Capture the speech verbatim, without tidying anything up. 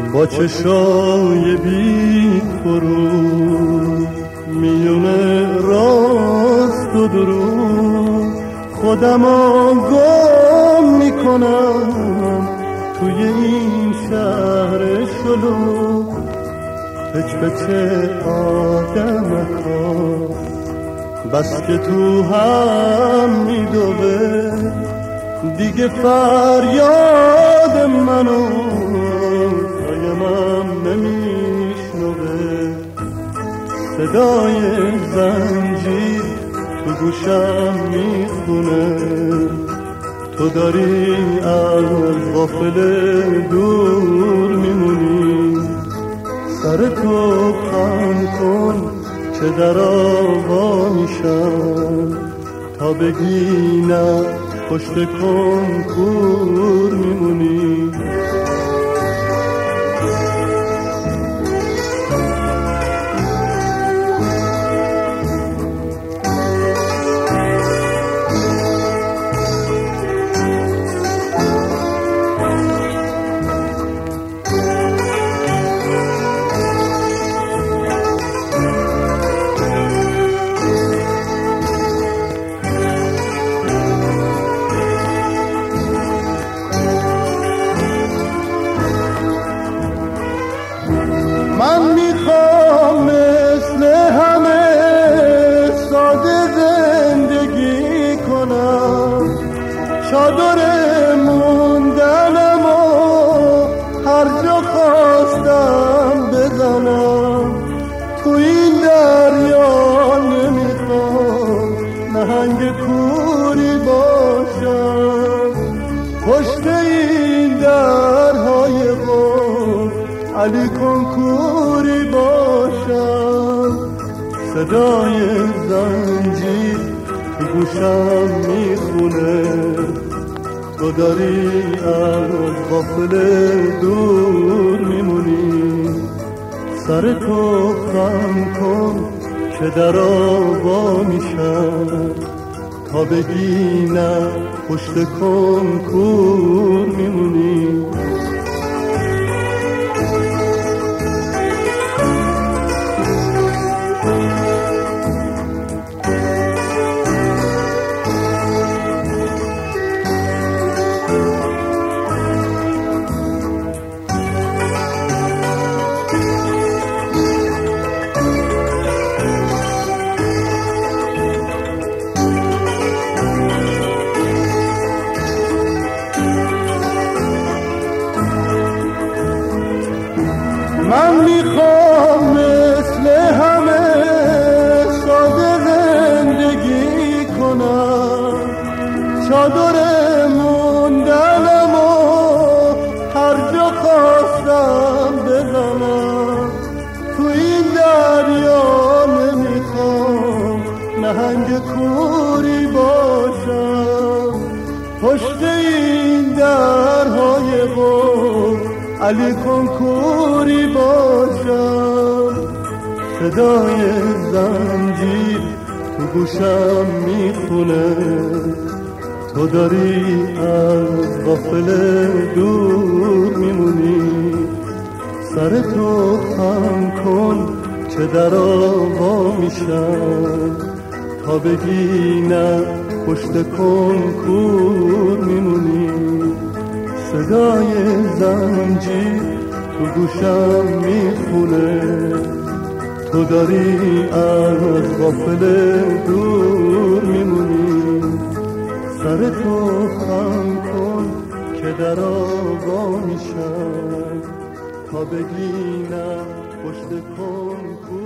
با چشای بی فرو میونه راست و درو خودم گم میکنم توی این شهر شلو. پچ پچ آدمکا بس که تو هم میدوه دیگه فریاد منو قایمم نمیشنوه. صدای زنجیر تو گوشم میخونه تو داری از غافل دور میمونی. سر تو خم کن که در آوا میشم تا بگی نه پشت کنکور میمونی. من میخوام مثل همه ساده زندگی کنم، چادر موندنم و هر جا خواستم بزنم. تو این دریا نمیخوام نهنگ کوری باشم، پشت این درهای قول علی کنکوری باشم. صدای زنجیر تو گوشم میخونه تو داری از غافل دور میمونی. سر تو خم کن که در آوا میشم تا بگی نه پشت کنکور میمونی. من میخوام مثل همه ساده زندگی کنم، چادر موندنم و هر جا خواستم بزنم. تو این دریا نمیخوام نهنگ کوری باشم، پشت این درهای قول علی کنکوری باشم. صدای زنجیر تو گوشم میخونه تو داری از غافل دور میمونی. سر تو خم کن که در آوا میشم تا بگی نه پشت کنکور میمونی. صدای زنجیر تو گوشم میخونه تو داری از غافل دور میمونی. سر تو خم کن که در آوا میشم تا بگی نه پشت کنکور